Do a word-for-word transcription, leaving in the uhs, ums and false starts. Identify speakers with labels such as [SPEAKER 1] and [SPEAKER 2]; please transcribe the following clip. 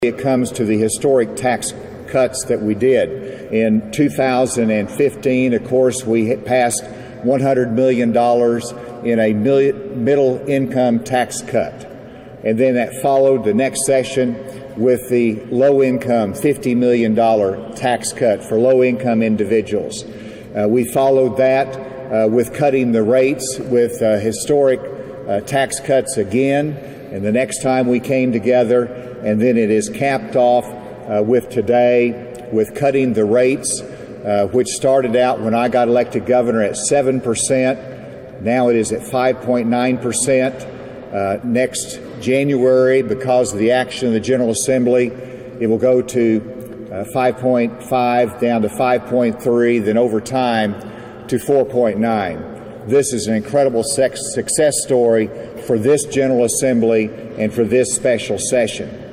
[SPEAKER 1] It comes to the historic tax cuts that we did. In two thousand fifteen, of course, we passed one hundred million dollars in a middle income tax cut. And then that followed the next session with the low income fifty million dollars tax cut for low income individuals. Uh, we followed that uh, with cutting the rates with uh, historic uh, tax cuts again. And the next time we came together, and then it is capped off uh, with today with cutting the rates, uh, which started out when I got elected governor at seven percent. Now it is at five point nine percent. Uh, next January, because of the action of the General Assembly, it will go to uh, five point five down to five point three, then over time to four point nine. This is an incredible success story for this General Assembly and for this special session.